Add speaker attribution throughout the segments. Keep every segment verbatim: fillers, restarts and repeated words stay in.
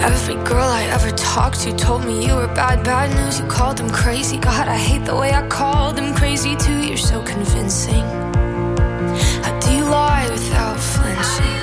Speaker 1: Every girl I ever talked to told me you were bad, bad news. You called them crazy. God, I hate the way I called them crazy too. You're so convincing. How do you lie without flinching?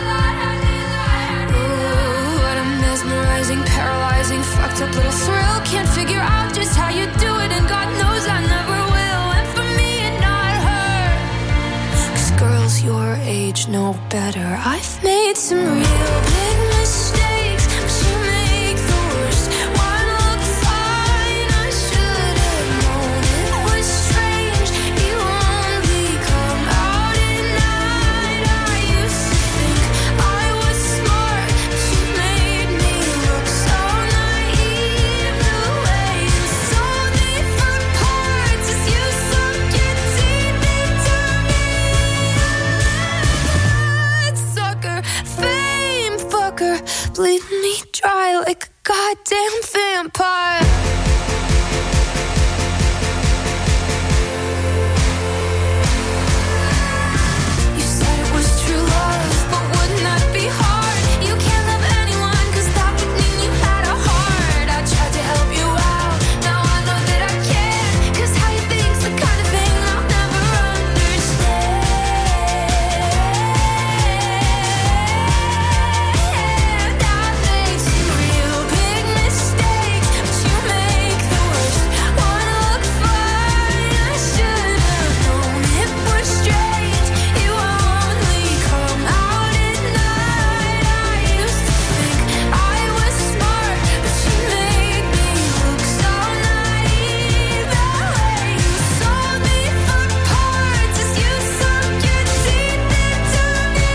Speaker 1: Ooh, what a mesmerizing, paralyzing, fucked up little thrill. Can't figure out just how you do it, and God knows I never will. And for me and not her, 'cause girls your age know better. I've made some real big mistakes, but you make the worst one look fine. I should have known it was strange. You only come out at night. I used to think I was smart, but you made me look so naive. The way you sold me for parts as you sunk your teeth into me. I'm a sucker, fame fucker, bleeding me dry like a goddamn vampire. You said it was true love, but wouldn't that be hard? You can't love anyone, 'cause that would mean you had a heart. I tried to help you out, now I know that I can't, 'cause how you think's the kind of thing I'll never understand. I've made some real big mistakes, but you make the worst one look fine. I should have known it was strange. You only come out at night. I used to think I was smart, but you made me look so naive. The way you sold me for parts as you sunk your teeth into me.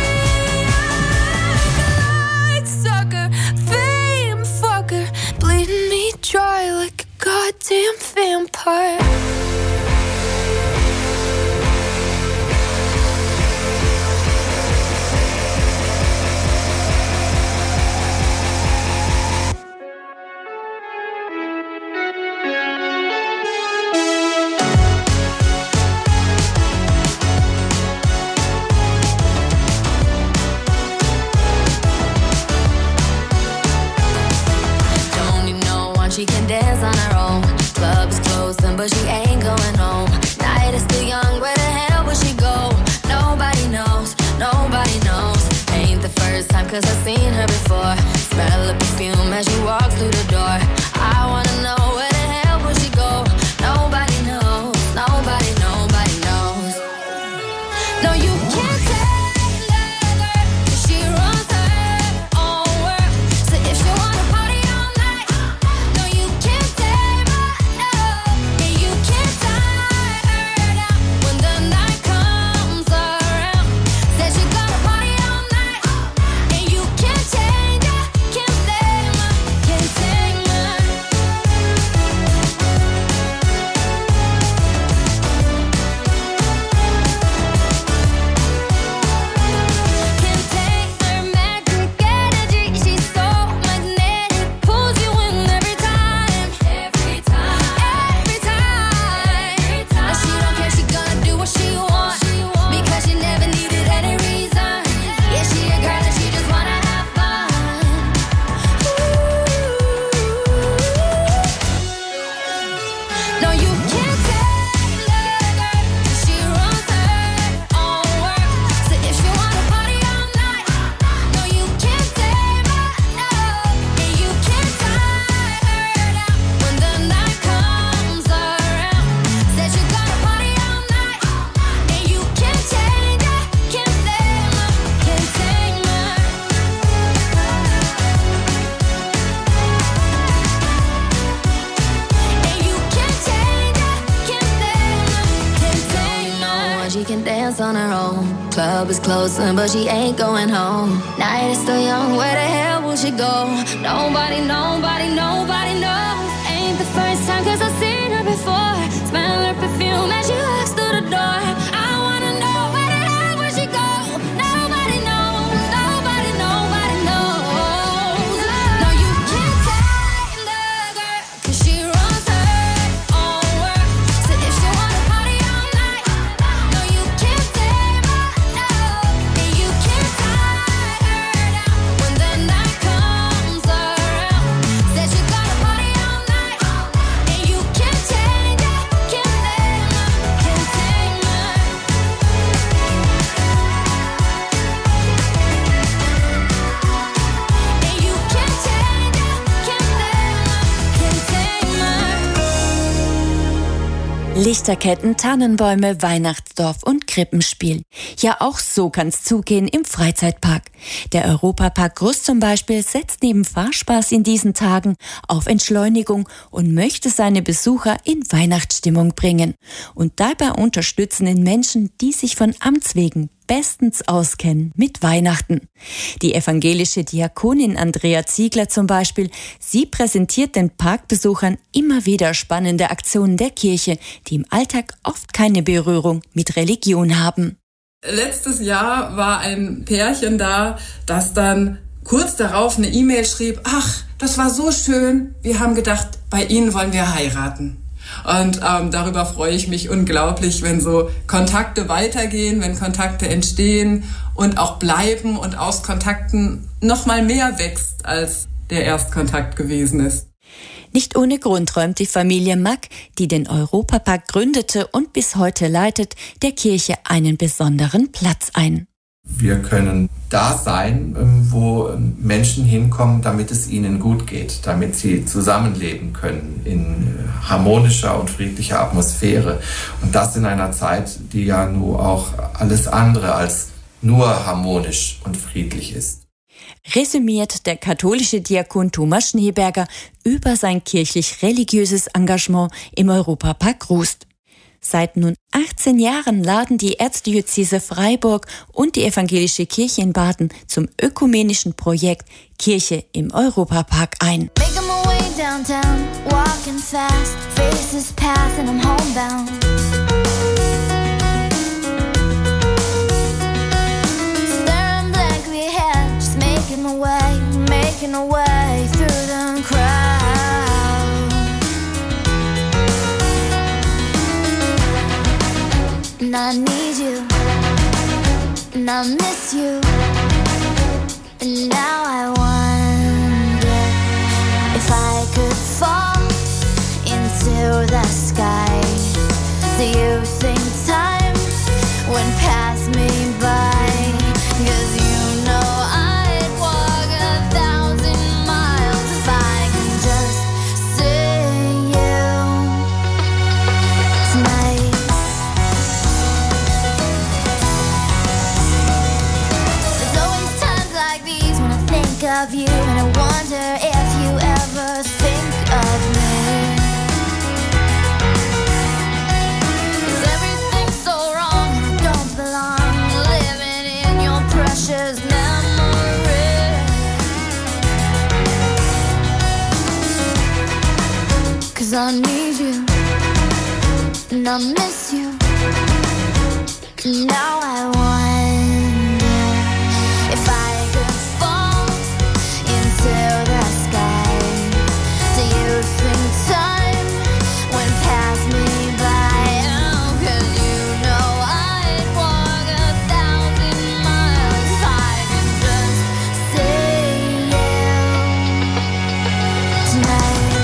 Speaker 1: I'm a sucker, fame fucker, bleeding me dry like a goddamn vampire.
Speaker 2: Don't you know one, she can dance on her own. Club is closing, but she ain't going home. Night is still young, where the hell will she go? Nobody knows, nobody knows. Ain't the first time, 'cause I've seen her before. Smell the perfume as she walks through the door. I wanna know, where the hell will she go? Nobody knows, nobody, nobody knows. No, you can't tell her, 'cause she runs her own world. So if she wanna party all night, no, you can't tame her, no. And you can't tie her down when the night comes around. Said she gonna party all night, and you can't change her, can't tame her, can't tame her. Can't take her magic energy. She's so magnetic, pulls you in every time, every time, every time. Now she don't care, she gonna do what she wants, because she never needed any reason. Yeah, she a girl and she just wanna have fun. No, you can't tell her, 'cause she runs her own world. So if she wanna party all night, no, you can't tame her, no. And you can't tie her down when the night comes around. Said you gonna party all night, and you can't change her, can't tame her, can't tame her. And you can't change her, can't tame her, can't tame her. No one, she can dance on her own. Club is closing, but she ain't going home. Night is still young, where the hell will she go? Nobody, nobody, nobody knows. Ain't the first time, 'cause I've seen her before. Smell her perfume as she walks through the door. I wanna know, where the hell will she go? Nobody knows, nobody, nobody knows. No, you can't tame the girl, 'cause she runs her own world. So if she wanna party all night, no, you can't tame her, no. And you can't tie her down when the night comes around.
Speaker 3: Lichterketten, Tannenbäume, Weihnachtsdorf und Krippenspiel. Ja, auch so kann's zugehen im Freizeitpark. Der Europapark Rust zum Beispiel setzt neben Fahrspaß in diesen Tagen auf Entschleunigung und möchte seine Besucher in Weihnachtsstimmung bringen. Und dabei unterstützen ihn Menschen, die sich von Amts wegen bestens auskennen mit Weihnachten. Die evangelische Diakonin Andrea Ziegler zum Beispiel, sie präsentiert den Parkbesuchern immer wieder spannende Aktionen der Kirche, die im Alltag oft keine Berührung mit Religion haben.
Speaker 4: Letztes Jahr war ein Pärchen da, das dann kurz darauf eine E-Mail schrieb, ach, das war so schön, wir haben gedacht, bei Ihnen wollen wir heiraten. Und ähm, darüber freue ich mich unglaublich, wenn so Kontakte weitergehen, wenn Kontakte entstehen und auch bleiben und aus Kontakten noch mal mehr wächst, als der Erstkontakt gewesen ist.
Speaker 3: Nicht ohne Grund räumt die Familie Mack, die den Europapark gründete und bis heute leitet, der Kirche einen besonderen Platz ein.
Speaker 5: Wir können da sein, wo Menschen hinkommen, damit es ihnen gut geht, damit sie zusammenleben können in harmonischer und friedlicher Atmosphäre. Und das in einer Zeit, die ja nur auch alles andere als nur harmonisch und friedlich ist.
Speaker 3: Resümiert der katholische Diakon Thomas Schneeberger über sein kirchlich-religiöses Engagement im Europapark Rust. Seit nun achtzehn Jahren laden die Erzdiözese Freiburg und die Evangelische Kirche in Baden zum ökumenischen Projekt Kirche im Europapark ein.
Speaker 2: Making my way downtown, walking fast, faces pass and I'm homebound. Staring blankly ahead, just making my way, making my way through the crowd. And I need you, and I miss you, and now I wonder if I could fall into the sky. Do you think time would pass me by? 'Cause you know I'd walk a thousand miles if I could just see you tonight. Of you, and I wonder if you ever think of me. 'Cause everything's so wrong, I don't belong, living in your precious memory. 'Cause I need you, and I miss you, and now I wonder if I to the sky. Do you think time would pass me by? Oh, 'cause you know I'd walk a thousand miles if I could just see you tonight.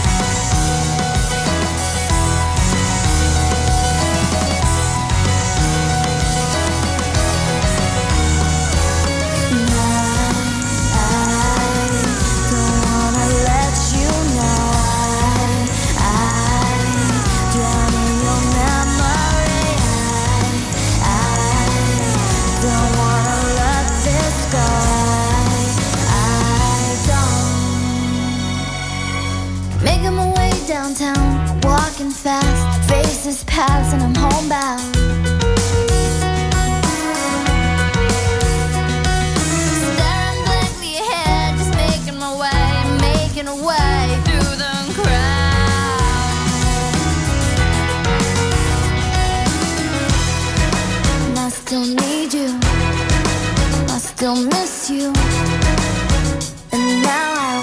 Speaker 2: Downtown, walking fast, faces pass and I'm homebound. Staring blankly ahead, just making my way, making a way through the crowd. And I still need you, I still miss you, and now I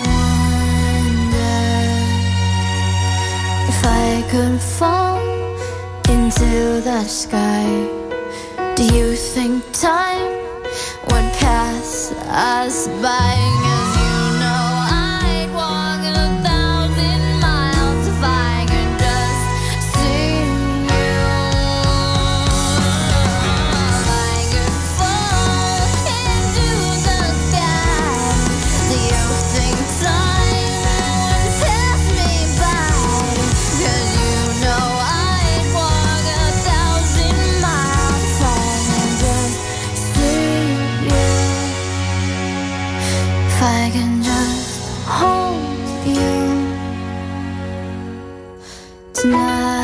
Speaker 2: I could fall into the sky. Do you think time would pass us by? 'Cause you know I'd walk a thousand miles if I could just see you. I could fall into the sky. Do you think time would pass me by? 'Cause you know I'd just hold you tonight.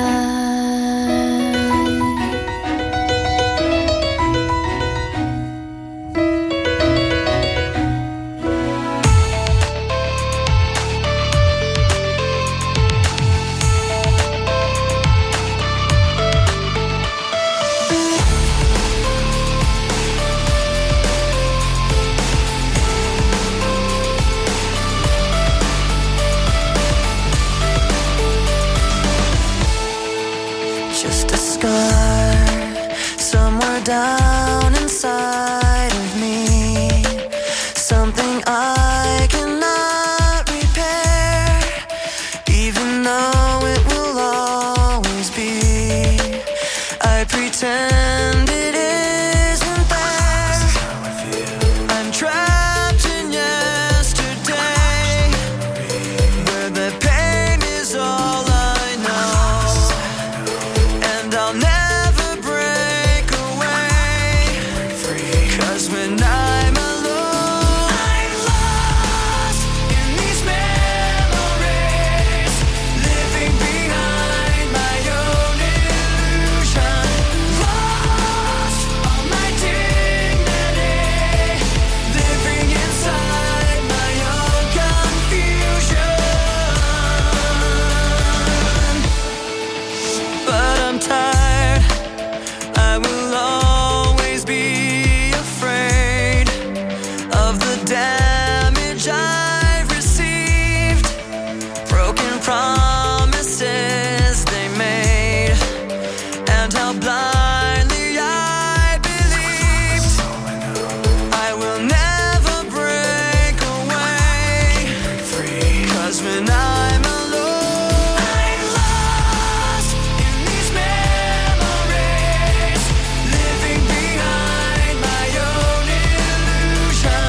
Speaker 6: Down inside of me, something I cannot repair, even though it will always be. I pretend it isn't there. I'm trapped in yesterday, where the pain is all I know, and I'll never when I'm alone, I'm lost in these memories, living behind my own illusion, lost all my dignity, living inside my own confusion. But I'm tired, I will always be of the damage I've received, broken promises they made, and how blindly I believed. I will never break away, 'cause when I'm alone, I'm lost in these memories, living behind my own illusion.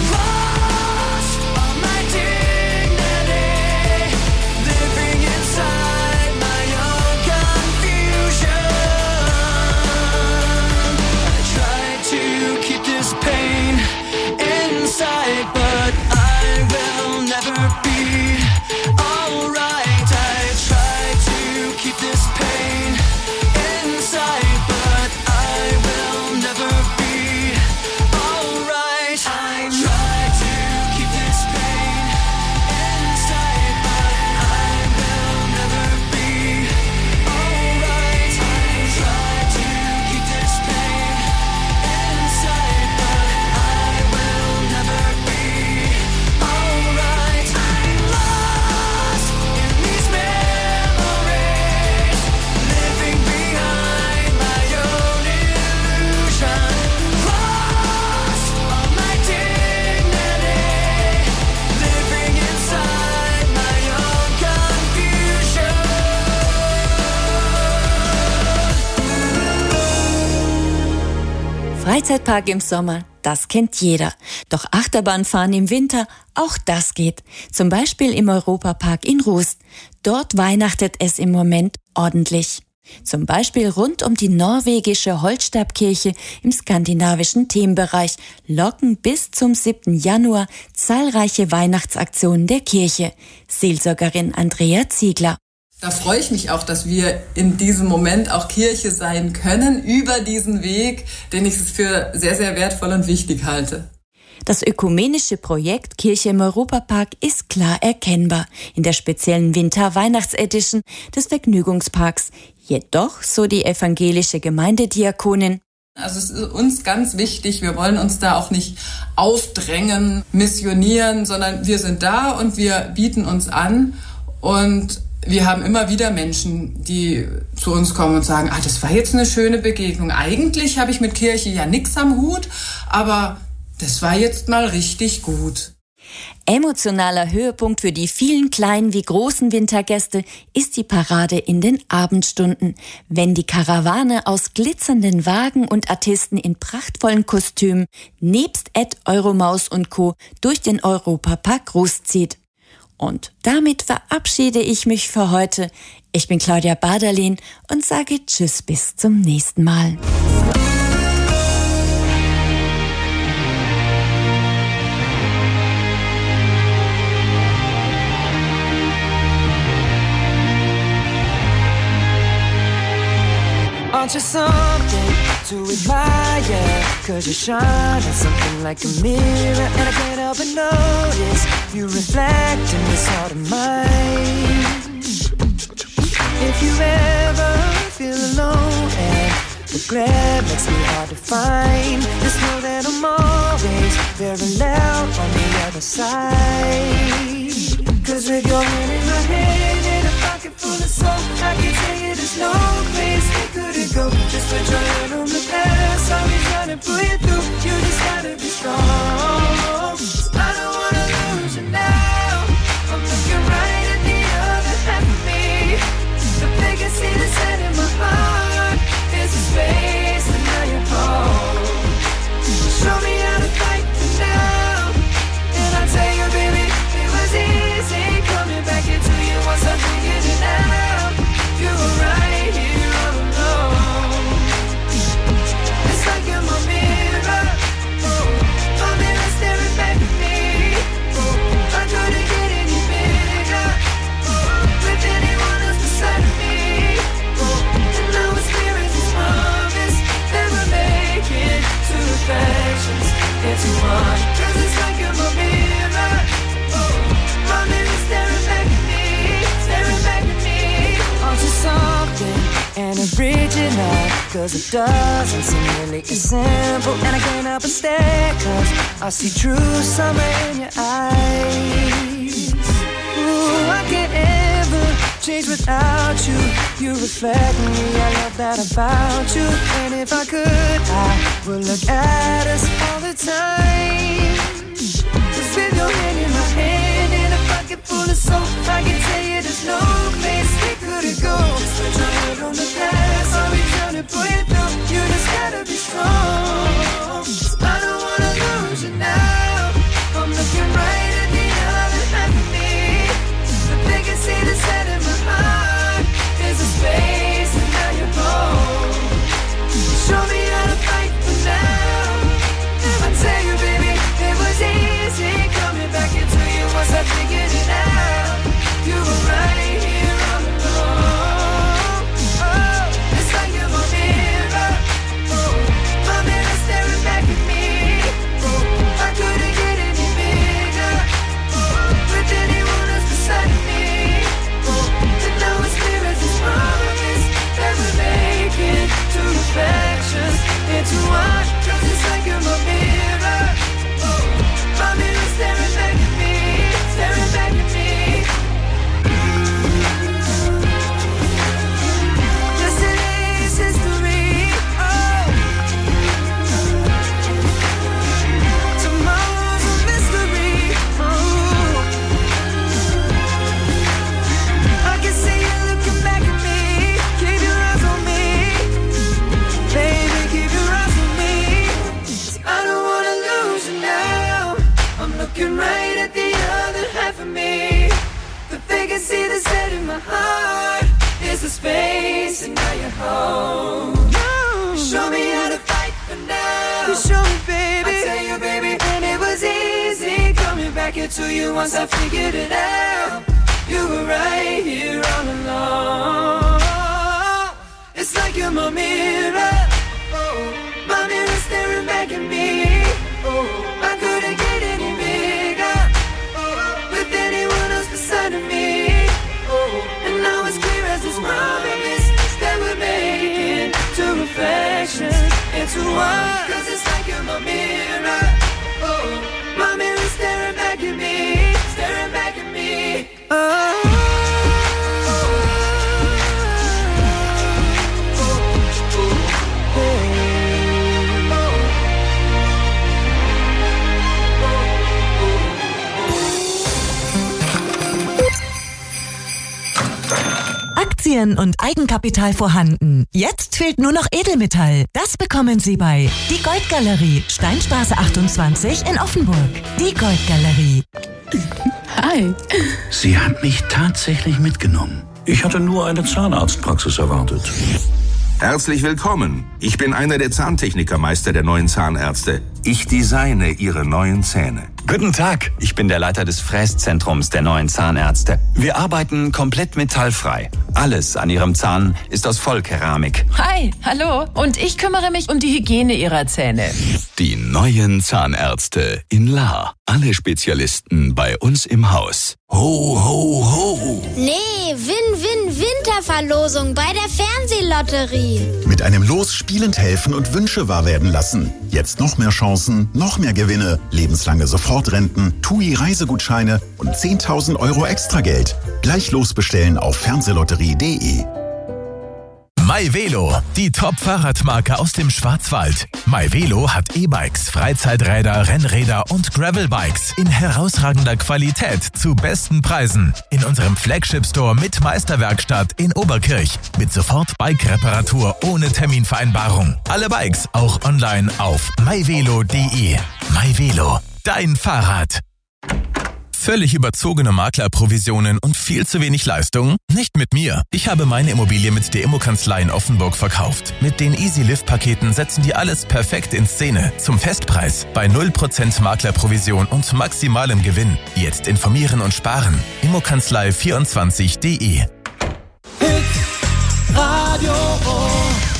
Speaker 6: But I will never be alright. I try to keep this pain inside, but I will never be alright. I try to keep this pain inside, but I will never be alright. I try to keep this pain inside, but I will never be alright. I'm lost in these memories, living behind my own illusion, lost all my dignity, living inside my own confusion.
Speaker 3: Freizeitpark im Sommer, das kennt jeder. Doch Achterbahnfahren im Winter, auch das geht. Zum Beispiel im Europapark in Rust. Dort weihnachtet es im Moment ordentlich. Zum Beispiel rund um die norwegische Holtstabkirche im skandinavischen Themenbereich locken bis zum siebten Januar zahlreiche Weihnachtsaktionen der Kirche. Seelsorgerin Andrea Ziegler.
Speaker 4: Da freue ich mich auch, dass wir in diesem Moment auch Kirche sein können über diesen Weg, den ich für sehr, sehr wertvoll und wichtig halte.
Speaker 3: Das ökumenische Projekt Kirche im Europapark ist klar erkennbar in der speziellen Winter-Weihnachts-Edition des Vergnügungsparks. Jedoch, so die evangelische Gemeindediakonin,
Speaker 4: also es ist uns ganz wichtig, wir wollen uns da auch nicht aufdrängen, missionieren, sondern wir sind da und wir bieten uns an. Und wir haben immer wieder Menschen, die zu uns kommen und sagen, ah, das war jetzt eine schöne Begegnung. Eigentlich habe ich mit Kirche ja nichts am Hut, aber das war jetzt mal richtig gut.
Speaker 3: Emotionaler Höhepunkt für die vielen kleinen wie großen Wintergäste ist die Parade in den Abendstunden, wenn die Karawane aus glitzernden Wagen und Artisten in prachtvollen Kostümen nebst Ed, Euromaus und Co. durch den Europapark Rust zieht. Und damit verabschiede ich mich für heute. Ich bin Claudia Baderlin und sage Tschüss bis zum nächsten Mal.
Speaker 7: Aren't you something to admire? Cause you shine at something like a mirror, and I can't help but notice you reflect in this heart of mine. If you ever feel alone and the glare makes me hard to find, just know that I'm always very loud on the other side. Cause with your hand in my hand and a pocket full of soul, I can tell you there's no place we couldn't go. Just put your hand on the past, I'll be trying to pull you through. You just gotta be strong. I don't wanna lose you now. I'm looking right at the other half of me. The vacancy that's set in my heart is a space, and now you're home. Show me how to fight for now, and I'll tell you, baby, it was easy coming back into you once I figured it out. You were right here all alone. It's like you're my mirror, oh, my mirror staring back at me. Oh, I couldn't get any bigger, oh, with anyone else beside of me. Oh, and now it's clear as this promise that we're making two reflections into one. Cause it's like you're my mirror, oh, my mirror staring back at me, staring back at me. Aren't you something and original? Cause it doesn't seem really as simple, and I can't help but stare, cause I see true summer in your eyes. Ooh, I can't ever change without you. You reflect me, I love that about you. And if I could, I would look at us all the time. Cause with your hand in my hand and a pocket full of soap, I can tell you there's no place we couldn't go. Just put your head on the past, I'll be trying to pull you through. You just gotta be strong. I don't wanna lose you now. I'm looking right at the other half of me. The vacancy that's set in my heart is a space, and now you're home. Show me how to fight for now. I tell you, baby, it was easy coming back into you once I figured it out. You were right here all alone. Oh, it's like you're my mirror, oh, my mirror staring back at me. Oh, I couldn't get any bigger, oh, with anyone else beside of me. Oh, and now it's clear as this promise that we're making two reflections into one. Cause it's like you're my mirror, oh, my mirror staring back at me, staring back at me. Yesterday's history, oh, tomorrow's a mystery, oh. I can see you looking back at me. Keep your eyes on me, baby, keep your eyes on me. I don't wanna lose you now. I'm looking right at the other half of me. The vacancy that's set in my heart is a space, and now you're home. Show me how to fight for now. You show me, baby. I tell you, baby, and it was easy coming back into you once I figured it out. You were right here all along. It's like you're my mirror, oh, my mirror staring back at me. Oh, I couldn't get any bigger, oh, with anyone else beside of me. Oh, and now it's clear as this promise that we're making two reflections into one. Cause it's like you're my mirror, oh, my mirror staring back at me, staring back at me. Oh.
Speaker 8: Aktien und Eigenkapital vorhanden. Jetzt fehlt nur noch Edelmetall. Das bekommen Sie bei Die Goldgalerie, Steinstraße achtundzwanzig in Offenburg. Die Goldgalerie.
Speaker 9: Hi.
Speaker 10: Sie hat mich tatsächlich mitgenommen. Ich hatte nur eine Zahnarztpraxis erwartet.
Speaker 11: Herzlich willkommen. Ich bin einer der Zahntechnikermeister der neuen Zahnärzte. Ich designe Ihre neuen Zähne.
Speaker 12: Guten Tag, ich bin der Leiter des Fräszentrums der neuen Zahnärzte. Wir arbeiten komplett metallfrei. Alles an Ihrem Zahn ist aus Vollkeramik.
Speaker 13: Hi, hallo. Und ich kümmere mich um die Hygiene Ihrer Zähne.
Speaker 14: Die neuen Zahnärzte in Lahr. Alle Spezialisten bei uns im Haus. Ho, ho, ho.
Speaker 15: Nee, Win-Win-Winterverlosung bei der Fernsehlotterie.
Speaker 16: Mit einem Los spielend helfen und Wünsche wahr werden lassen. Jetzt noch mehr Chancen, noch mehr Gewinne, lebenslange Sofortrenten, T U I-Reisegutscheine und zehntausend Euro Extrageld. Gleich losbestellen auf fernsehlotterie punkt de.
Speaker 17: MyVelo, die Top-Fahrradmarke aus dem Schwarzwald. MyVelo hat E-Bikes, Freizeiträder, Rennräder und Gravelbikes in herausragender Qualität zu besten Preisen. In unserem Flagship-Store mit Meisterwerkstatt in Oberkirch. Mit sofort Bike-Reparatur ohne Terminvereinbarung. Alle Bikes auch online auf myvelo punkt de. MyVelo, dein Fahrrad. Völlig überzogene Maklerprovisionen und viel zu wenig Leistung? Nicht mit mir. Ich habe meine Immobilie mit der Immo-Kanzlei in Offenburg verkauft. Mit den Easy-Lift-Paketen setzen die alles perfekt in Szene. Zum Festpreis. Bei null Prozent Maklerprovision und maximalem Gewinn. Jetzt informieren und sparen. immokanzlei vierundzwanzig punkt de.
Speaker 6: Radio Ohr.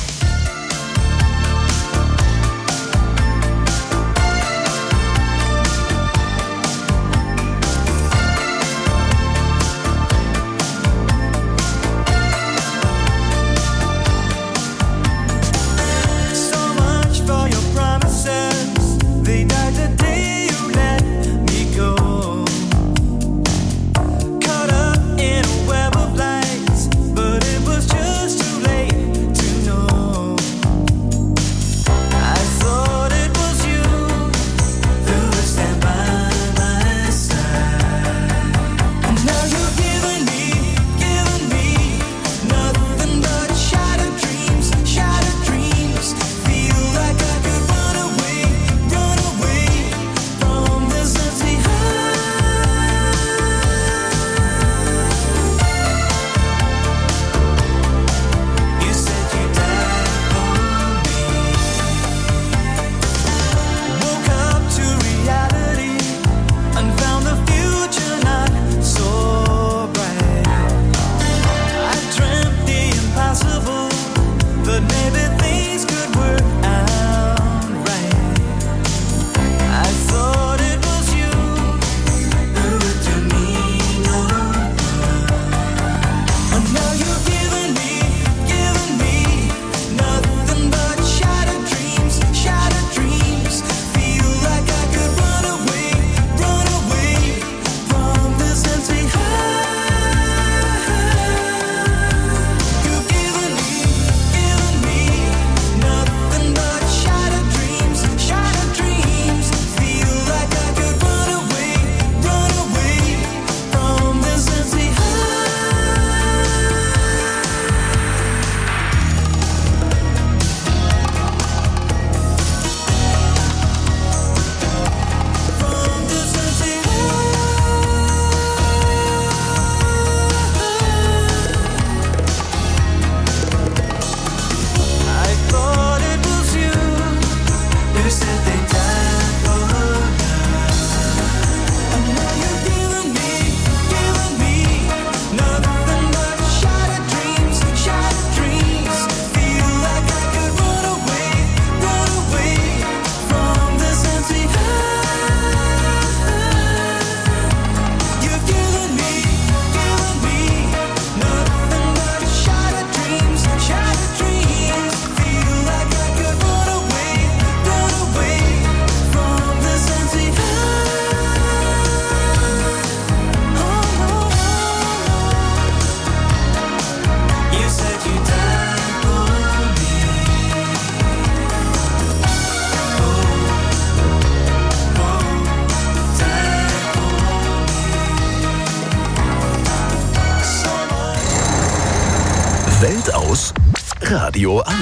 Speaker 14: Welt aus, Radio an.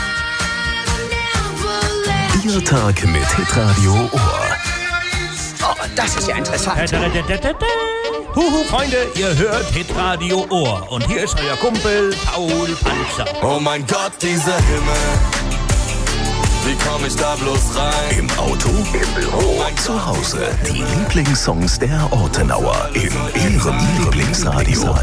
Speaker 14: Ihr Tag mit Hitradio Ohr.
Speaker 18: Oh, das ist ja interessant.
Speaker 19: Huhu, Freunde, ihr hört Hitradio Ohr. Und hier ist euer Kumpel Paul Panzer.
Speaker 6: Oh mein Gott, dieser Himmel.
Speaker 20: Wie komm ich da bloß rein?
Speaker 14: Im Auto, im Büro, zu Hause. Die Lieblingssongs der Ortenauer in Ihrem Lieblingsradio.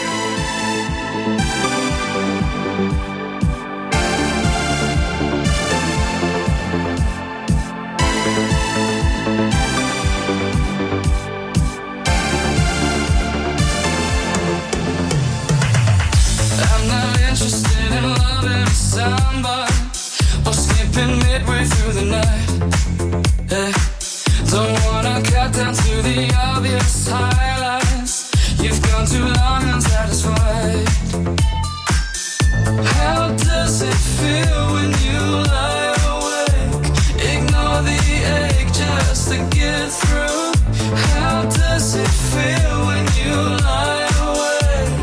Speaker 6: I'm not interested in loving somebody or skipping midway through the night. Hey, don't wanna cut down to the obvious highlights. You've gone too long unsatisfied. How does it feel when you lie awake? Ignore the ache just to get through. How does it feel when you lie awake?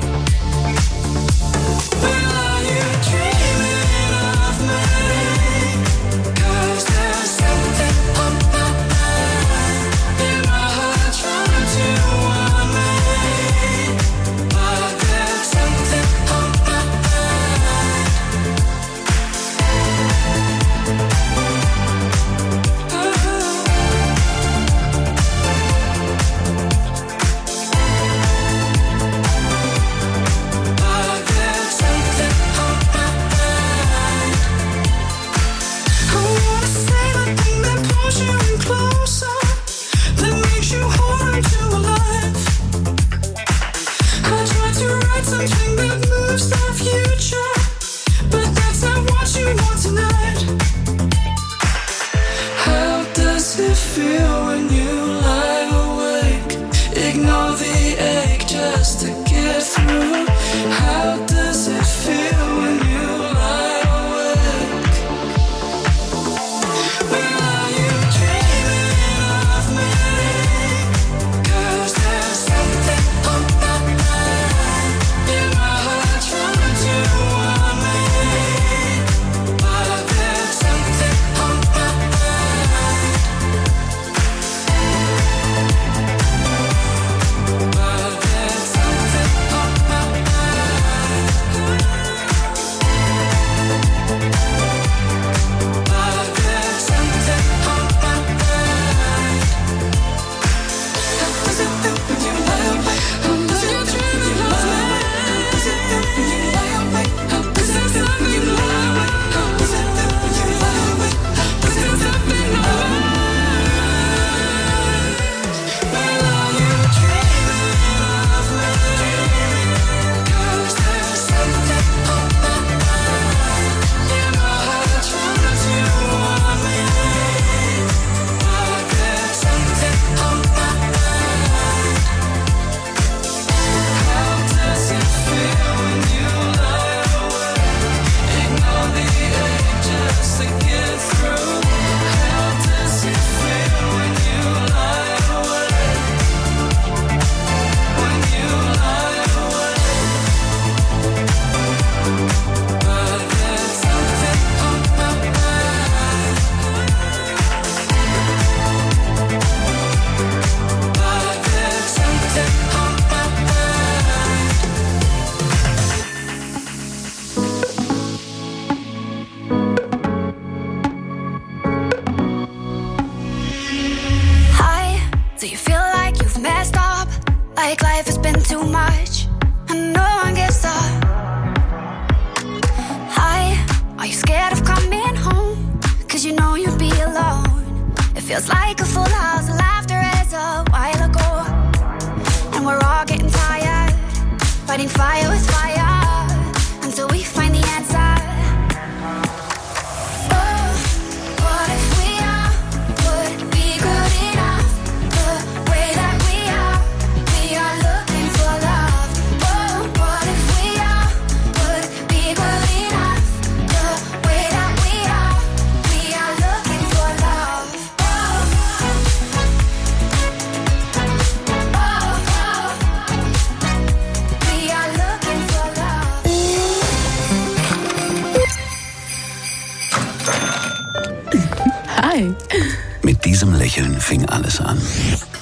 Speaker 6: Well, are you dreaming of me? 'Cause there's something on my mind. In my heart trying to warn me. But there's something on my mind. But there's something on my mind. I wanna say the thing that pulls you in closer, that makes you hold on to a life. I try to write something that moves the future, but that's not what you want tonight. How does it feel when you lie awake? Ignore the ache just to get through. How does it feel when you lie awake? Well, are you dreaming of me? 'Cause there's something on my mind. In my heart trying to warn me. But there's something on my mind. But there's something on my mind. But there's something on my mind. How does it feel when you lie awake? How does it feel when you lie awake? How does it feel when you lie awake? How does it feel when you lie awake? How does it feel when you lie awake? How does it feel when you lie awake? Well, are you dreaming of me? 'Cause there's something on my mind. In my heart trying to warn me. But there's something on my mind. How does it feel when you lie awake? Ignore the ache just to get through. How does it feel when you lie awake? When you lie awake. But there's something on my mind. But there's something on my mind.
Speaker 1: Hi, do you feel like you've messed up? Like life has been too much and no one gives up? Hi, are you scared of coming home? Cause you know you'd be alone. It feels like a full house, laughter is a while ago. And we're all getting tired, fighting fire with fire until we find the answer. Oh, what if we are would be good enough? The way that we are, we are looking for love. Oh, what if we are would be good enough? The way that we are, we are looking for love. Oh,
Speaker 10: Mit diesem Lächeln fing alles an.